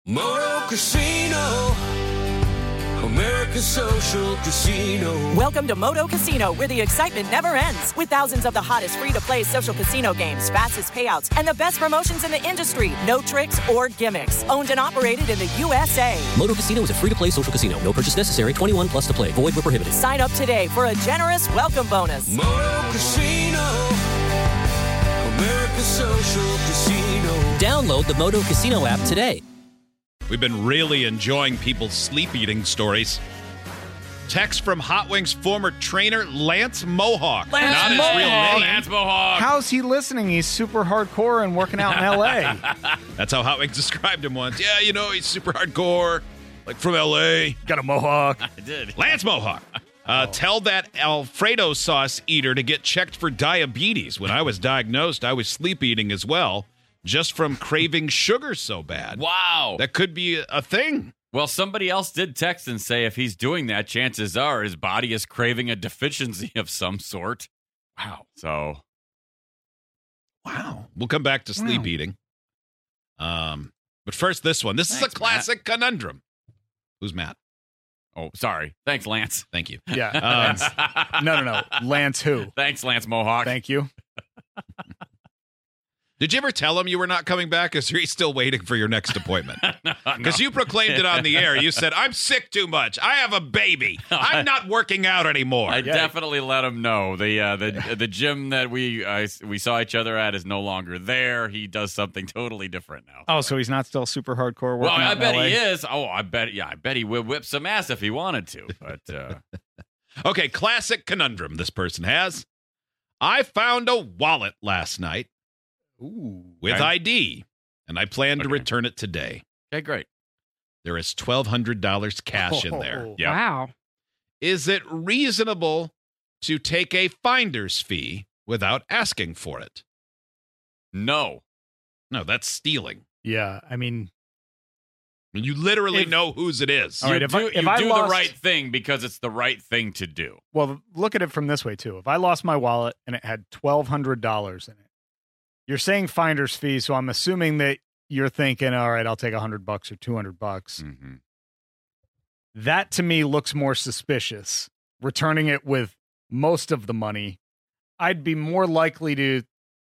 Moto Casino, America's Social Casino. Welcome to Moto Casino, where the excitement never ends. With thousands of the hottest free-to-play social casino games, fastest payouts, and the best promotions in the industry. No tricks or gimmicks. Owned and operated in the USA. Moto Casino is a free-to-play social casino. No purchase necessary. 21 plus to play. Void where prohibited. Sign up today for a generous welcome bonus. Moto Casino, America's Social Casino. Download the Moto Casino app today. We've been really enjoying people's sleep eating stories. Text from Hot Wings former trainer Lance Mohawk. Not his real name. Lance Mohawk. How's he listening? He's super hardcore and working out in L.A. That's how Hot Wings described him once. Yeah, you know, he's super hardcore, like from L.A. Got a mohawk. I did. Lance Mohawk. Tell that Alfredo sauce eater to get checked for diabetes. When I was diagnosed, I was sleep eating as well, just from craving sugar so bad. Wow. That could be a thing. Well, somebody else did text and say if he's doing that, chances are his body is craving a deficiency of some sort. Wow. So. Wow. We'll come back to sleep eating. But first, this one. This is a classic conundrum. Who's Matt? Oh, sorry. Thanks, Lance. Thank you. Yeah. Lance. No. Lance who? Thanks, Lance Mohawk. Thank you. Did you ever tell him you were not coming back, or is he still waiting for your next appointment? Because you proclaimed it on the air. You said, I'm sick too much. I have a baby. I'm not working out anymore. I definitely let him know. The gym that we saw each other at is no longer there. He does something totally different now. Oh, so he's not still super hardcore working Well, out I in bet LA? he is. Oh, I bet he would whip some ass if he wanted to. But Okay, classic conundrum this person has. I found a wallet last night with Okay. ID, and I plan to Okay. return it today. okay, great. There is $1,200 cash in there. Yeah. Wow. Is it reasonable to take a finder's fee without asking for it? No. No, that's stealing. Yeah, I mean, You literally If- know whose it is. All right, you if do, I- you if I do lost- the right thing because it's the right thing to do. well, look at it from this way, too. If I lost my wallet and it had $1,200 in it, you're saying finder's fee, so I'm assuming that you're thinking, all right, I'll take $100 or $200. Mm-hmm. That to me looks more suspicious. Returning it with most of the money, I'd be more likely to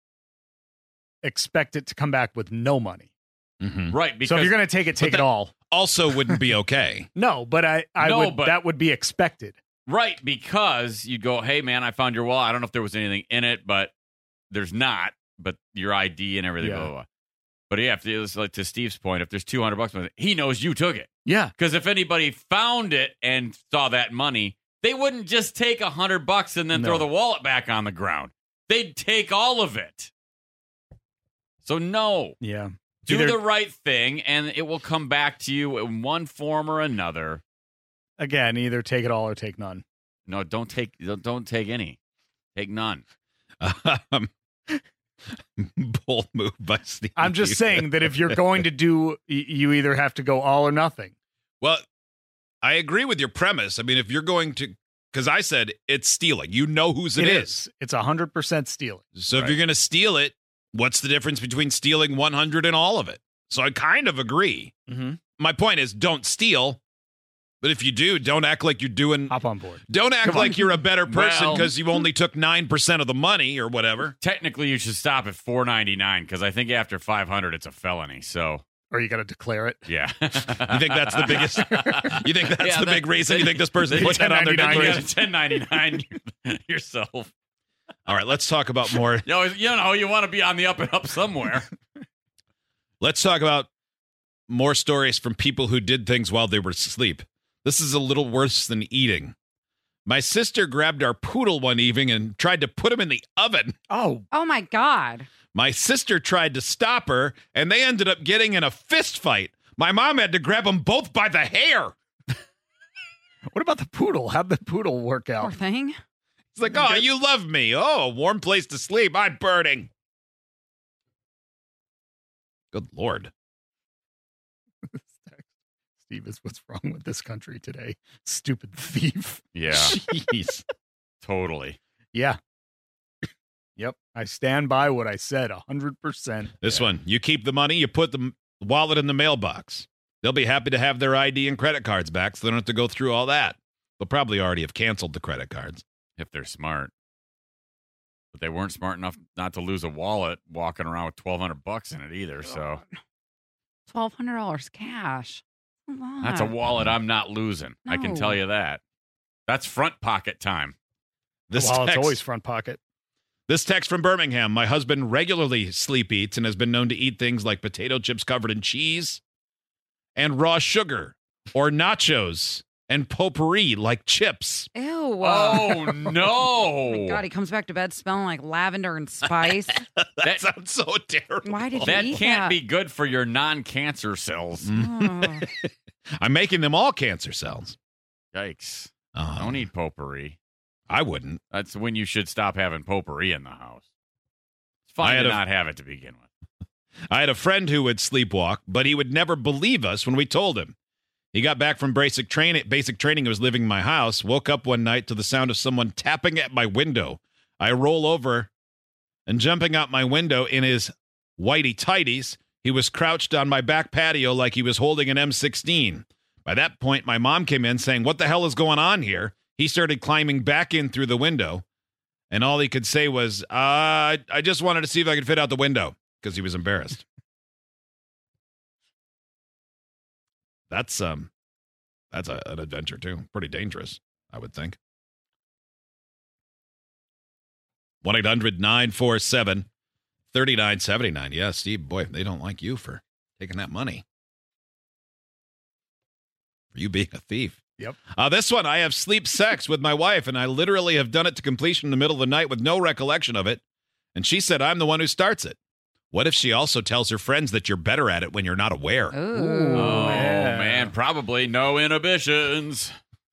expect it to come back with no money. Mhm. Right. Because So if you're going to take it that- all. Also wouldn't be okay. No, but that would be expected. Right, because you go, hey, man, I found your wallet. I don't know if there was anything in it, but there's not. But your ID and everything, Yeah. blah, blah, blah. But yeah, if it's like to Steve's point, if there's $200 with it, he knows you took it. Yeah. Because if anybody found it and saw that money, they wouldn't just take $100 and then No. throw the wallet back on the ground. They'd take all of it. So no, Yeah. do Either- the right thing, and it will come back to you in one form or another. Again, either take it all or take none. No, don't take any. Take none. Bold move by Steve. I'm just saying that if you're going to do, you either have to go all or nothing. Well, I agree with your premise. I mean, if you're going to, because I said it's stealing. You know whose it is. It's 100% stealing. So if you're going to steal it, what's the difference between stealing 100 and all of it? So I kind of agree. Mm-hmm. My point is, don't steal. But if you do, don't act like you're doing. Hop on board. Don't act Come on. like you're a better person Well- because you only took 9% of the money or whatever. Technically, you should stop at $4.99 because I think after 500, it's a felony. So Or you got to declare it. yeah, You think that's the biggest? You think that's Yeah, the big reason? You think this person put that on their 1099, declaration? $10.99 yourself. All right, let's talk about more. You know, you want to be on the up and up somewhere. Let's talk about more stories from people who did things while they were asleep. This is a little worse than eating. My sister grabbed our poodle one evening and tried to put him in the oven. Oh, Oh my God. My sister tried to stop her, and they ended up getting in a fist fight. My mom had to grab them both by the hair. what about the poodle? How'd the poodle work Poor out? thing. It's like, oh, you love me. Oh, a warm place to sleep. I'm burning. Good Lord. Steve is what's wrong with this country today. Stupid thief. Yeah, Jeez. totally. Yeah. Yep. I stand by what I said 100%. This one, you keep the money, you put the wallet in the mailbox. They'll be happy to have their ID and credit cards back so they don't have to go through all that. They'll probably already have canceled the credit cards. If they're smart. But they weren't smart enough not to lose a wallet walking around with $1,200 in it either. So $1,200 cash. that's a wallet I'm not losing. I can tell you that. That's front pocket time. It's always front pocket. This text from Birmingham. My husband regularly sleep eats and has been known to eat things like potato chips covered in cheese and raw sugar or nachos and potpourri like chips. Ew. Oh, no. Oh, my God, he comes back to bed smelling like lavender and spice. That sounds so terrible. Why did you That eat can't that? be good for your non-cancer cells. Oh. I'm making them all cancer cells. Yikes. Oh, Don't eat potpourri. I wouldn't. That's when you should stop having potpourri in the house. It's fine to not have it to begin with. I had a friend who would sleepwalk, but he would never believe us when we told him. He got back from basic training and was leaving my house, woke up one night to the sound of someone tapping at my window. I roll over, and jumping out my window in his whitey tighties, he was crouched on my back patio like he was holding an M16. By that point, my mom came in saying, "What the hell is going on here?" He started climbing back in through the window, and all he could say was, I just wanted to see if I could fit out the window, because he was embarrassed. That's an adventure, too. Pretty dangerous, I would think. 1-800-947-3979. Yeah, Steve, boy, they don't like you for taking that money. For you being a thief. Yep. This one, I have sleep sex with my wife, and I literally have done it to completion in the middle of the night with no recollection of it. And she said I'm the one who starts it. What if she also tells her friends that you're better at it when you're not aware? Ooh. Oh, yeah. man. Probably no inhibitions.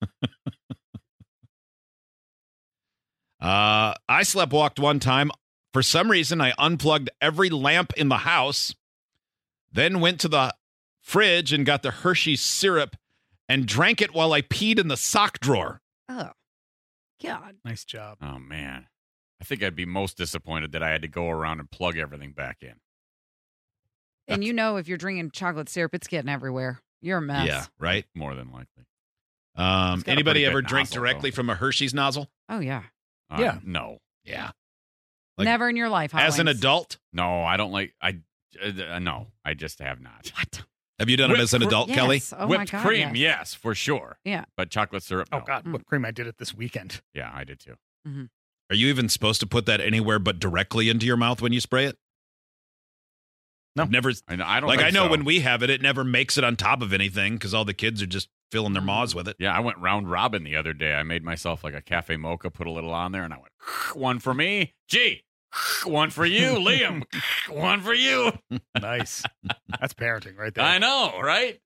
I sleptwalked one time. For some reason, I unplugged every lamp in the house, then went to the fridge and got the Hershey's syrup and drank it while I peed in the sock drawer. Oh, God. Nice job. Oh, man. I think I'd be most disappointed that I had to go around and plug everything back in. And you know, if you're drinking chocolate syrup, it's getting everywhere. You're a mess. Yeah, right? More than likely. Anybody pretty ever big drink nozzle, directly though. from a Hershey's nozzle? Oh, yeah. Yeah. No. Yeah. Like, Never in your life, as an Hollings. adult? No, I don't like. No, I just have not. What? Have you done it Whipped as an adult, Yes. Kelly? Oh, Whipped my God, cream, yes. yes, for sure. Yeah. But chocolate syrup, no. Oh, God. Whipped cream. I did it this weekend. Yeah, I did too. Are you even supposed to put that anywhere but directly into your mouth when you spray it? No. I've never. I don't Like, think I know so. when we have it, it never makes it on top of anything because all the kids are just filling their maws with it. Yeah, I went round robin the other day. I made myself like a cafe mocha, put a little on there, and I went, one for me. Gee, one for you, Liam. One for you. Nice. That's parenting right there. I know, right?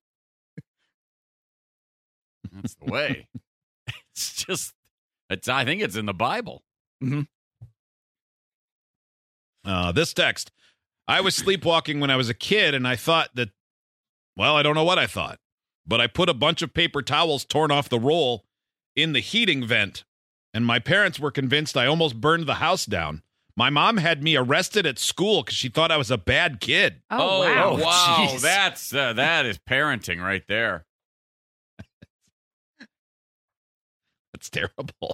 That's the way. It's just, I think it's in the Bible. This text. I was sleepwalking when I was a kid, and I thought that, well, I don't know what I thought, but I put a bunch of paper towels torn off the roll in the heating vent, and my parents were convinced I almost burned the house down. My mom had me arrested at school because she thought I was a bad kid. Oh, wow. Wow. Jeez. That is parenting right there. That's terrible.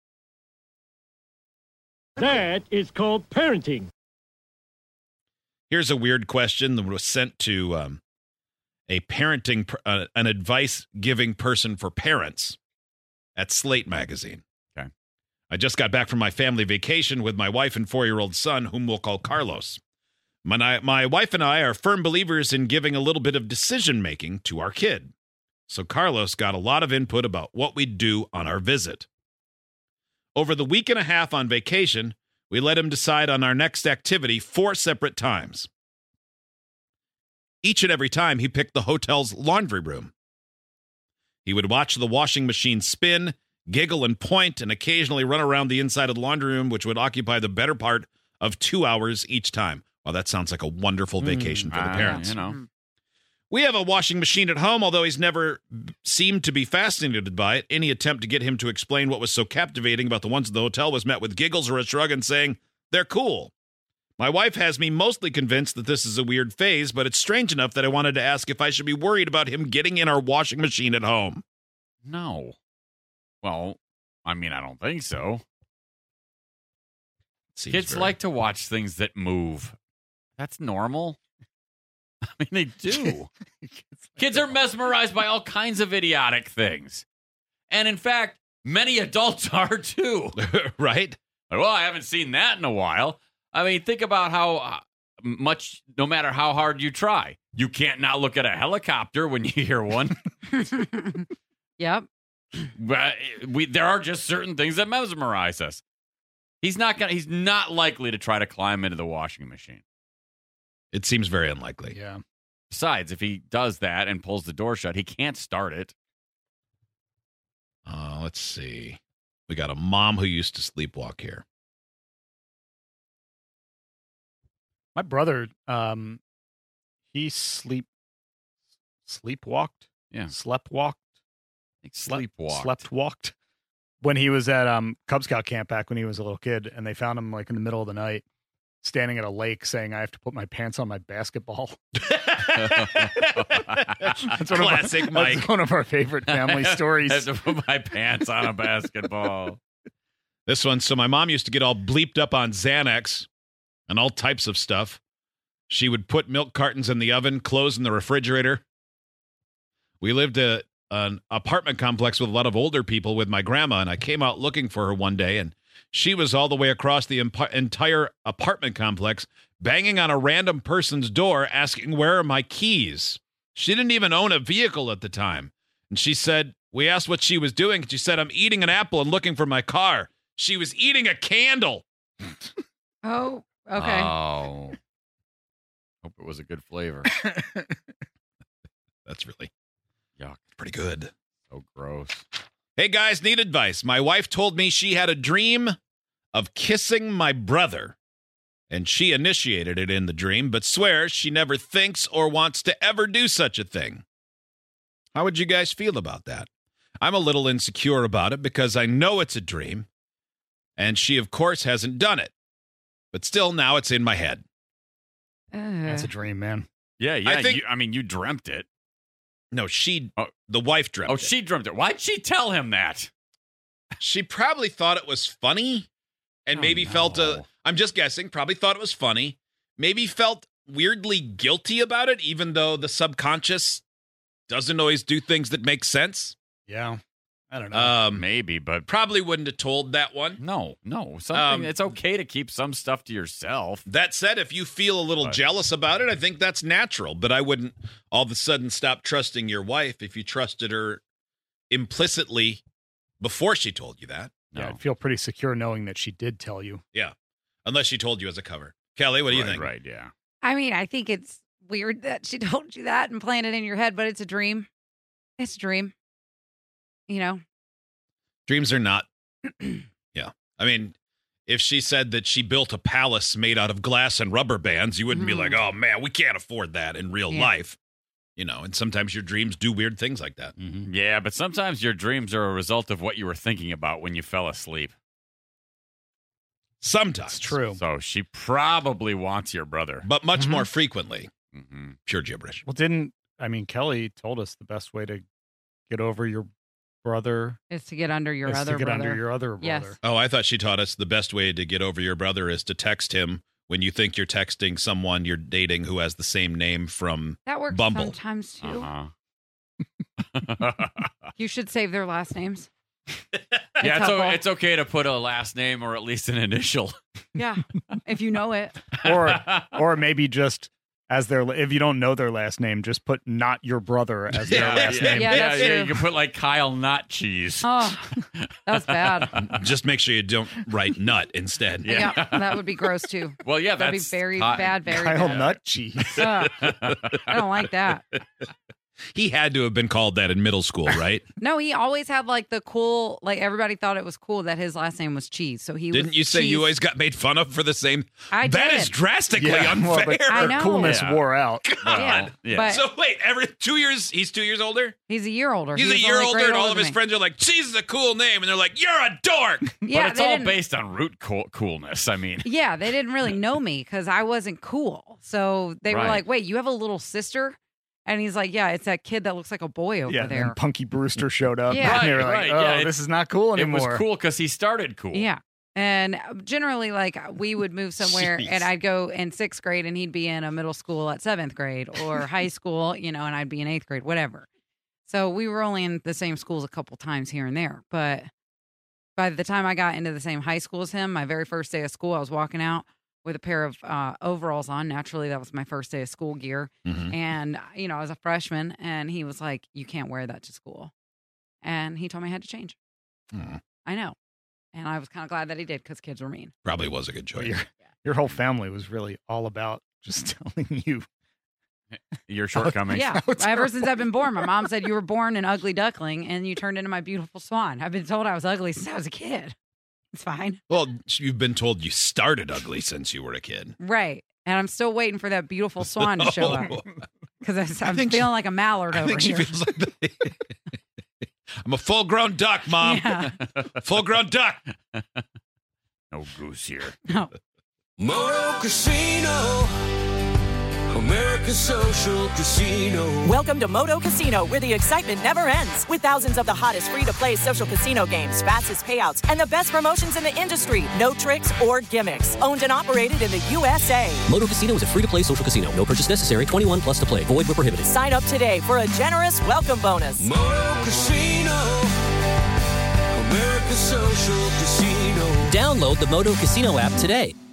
That is called parenting. Here's a weird question that was sent to a parenting, an advice-giving person for parents at Slate Magazine. Okay. I just got back from my family vacation with my wife and 4-year-old son, whom we'll call Carlos. My wife and I are firm believers in giving a little bit of decision-making to our kid. So Carlos got a lot of input about what we'd do on our visit. Over the week and a half on vacation, we let him decide on our next activity 4 separate times. Each and every time, he picked the hotel's laundry room. He would watch the washing machine spin, giggle and point, and occasionally run around the inside of the laundry room, which would occupy the better part of 2 hours each time. Well, that sounds like a wonderful vacation for the parents. You know. We have a washing machine at home, although he's never seemed to be fascinated by it. Any attempt to get him to explain what was so captivating about the ones at the hotel was met with giggles or a shrug and saying, "They're cool." My wife has me mostly convinced that this is a weird phase, but it's strange enough that I wanted to ask if I should be worried about him getting in our washing machine at home. No. Well, I mean, I don't think so. Kids like to watch things that move. That's normal. I mean, they do. Kids are mesmerized by all kinds of idiotic things. And in fact, many adults are too. Right? Like, well, I haven't seen that in a while. I mean, think about how much, no matter how hard you try, you can't not look at a helicopter when you hear one. Yep. But there are just certain things that mesmerize us. He's not likely to try to climb into the washing machine. It seems very unlikely. Yeah. Besides, if he does that and pulls the door shut, he can't start it. Let's see. We got a mom who used to sleepwalk here. My brother, he sleepwalked. Yeah. Sleptwalked. Sleepwalked. When he was at Cub Scout camp back when he was a little kid, and they found him like in the middle of the night, standing at a lake, saying, "I have to put my pants on my basketball." Classic Mike. That's one of our favorite family stories. I have to put my pants on a basketball. This one. So my mom used to get all bleeped up on Xanax and all types of stuff. She would put milk cartons in the oven, clothes in the refrigerator. We lived at an apartment complex with a lot of older people with my grandma, and I came out looking for her one day, and she was all the way across the entire apartment complex, banging on a random person's door, asking, "Where are my keys?" She didn't even own a vehicle at the time. And she said, we asked what she was doing. She said, "I'm eating an apple and looking for my car." She was eating a candle. Oh, okay. Oh. Hope it was a good flavor. That's really Yuck. pretty good. So gross. Hey, guys, need advice. My wife told me she had a dream of kissing my brother, and she initiated it in the dream, but swears she never thinks or wants to ever do such a thing. How would you guys feel about that? I'm a little insecure about it because I know it's a dream, and she, of course, hasn't done it. But still, now it's in my head. That's a dream, man. Yeah. You dreamt it. No, the wife dreamt it. She dreamt it. Why'd she tell him that? She probably thought it was funny and I'm just guessing, probably thought it was funny, maybe felt weirdly guilty about it, even though the subconscious doesn't always do things that make sense. Yeah. I don't know. Maybe, but probably wouldn't have told that one. No. It's okay to keep some stuff to yourself. That said, if you feel a little jealous about it, I think that's natural. But I wouldn't all of a sudden stop trusting your wife if you trusted her implicitly before she told you that. Yeah, I'd feel pretty secure knowing that she did tell you. Yeah. Unless she told you as a cover. Kelly, what do you think? Right, yeah. I mean, I think it's weird that she told you that and planted it in your head, but it's a dream. It's a dream. You know? Dreams are not. Yeah. I mean, if she said that she built a palace made out of glass and rubber bands, you wouldn't be like, "Oh, man, we can't afford that in real life." You know, and sometimes your dreams do weird things like that. Mm-hmm. Yeah, but sometimes your dreams are a result of what you were thinking about when you fell asleep. Sometimes. It's true. So she probably wants your brother. But much more frequently. Mm-hmm. Pure gibberish. Well, Kelly told us the best way to get over your brother is to get under your other brother. Under your other yes. brother. Oh, I thought she taught us the best way to get over your brother is to text him when you think you're texting someone you're dating who has the same name from that works Bumble. Sometimes too. Uh-huh. You should save their last names. Yeah, it's okay to put a last name or at least an initial. Yeah, if you know it. Or maybe just as if you don't know their last name, just put not your brother as their last name. Yeah, that's true. You can put like Kyle Not Cheese. Oh, that's bad. Just make sure you don't write nut instead. Yeah, that would be gross too. Well, yeah, that'd be very bad, very Kyle bad. Nut Cheese. I don't like that. He had to have been called that in middle school, right? No, he always had like the cool, like everybody thought it was cool that his last name was Cheese. So he Didn't was you say Cheese. you always got made fun of for the same? I That did. is drastically Yeah, well, unfair. the I know. coolness Yeah. wore out. Yeah, Yeah. but So wait, every 2 years, he's 2 years older? he's a year older. He's He a was year only a older, grade and all older of than his me. friends are like, Cheese is a cool name. And they're like, you're a dork. Yeah, but it's they all didn't- based on root coolness. I mean, Yeah, they didn't really know me because I wasn't cool. So they were Right. like, wait, you have a little sister? And he's like, yeah, it's that kid that looks like a boy over Yeah, and there. then Punky Brewster showed up. Yeah. And they were like, Right, oh, yeah, this is not cool it anymore. was cool because he started cool. Yeah. And generally, like, we would move somewhere Jeez. and I'd go in 6th grade and he'd be in a middle school at 7th grade or high school, and I'd be in 8th grade, whatever. So we were only in the same schools a couple times here and there. But by the time I got into the same high school as him, my very first day of school, I was walking out with a pair of overalls on. Naturally, that was my first day of school gear. Mhm. And, I was a freshman and he was like, you can't wear that to school. And he told me I had to change. Aw. I know. And I was kind of glad that he did because kids were mean. Probably was a good Well, choice. your whole family was really all about just telling you. Your shortcomings. Yeah. How Ever since I've been born, my mom said you were born an ugly duckling and you turned into my beautiful swan. I've been told I was ugly since I was a kid. It's fine. Well, you've been told you started ugly since you were a kid. Right. And I'm still waiting for that beautiful swan to show up because I'm think feeling like a mallard I over think she here. feels like that. I'm a full-grown duck, Mom. Yeah. Full-grown duck. No goose here. No. Moto Casino, America's social casino. Welcome to Moto Casino, where the excitement never ends. With thousands of the hottest free-to-play social casino games, fastest payouts, and the best promotions in the industry. No tricks or gimmicks. Owned and operated in the USA. Moto Casino is a free-to-play social casino. No purchase necessary. 21 plus to play. Void where prohibited. Sign up today for a generous welcome bonus. Moto Casino, America's social casino. Download the Moto Casino app today.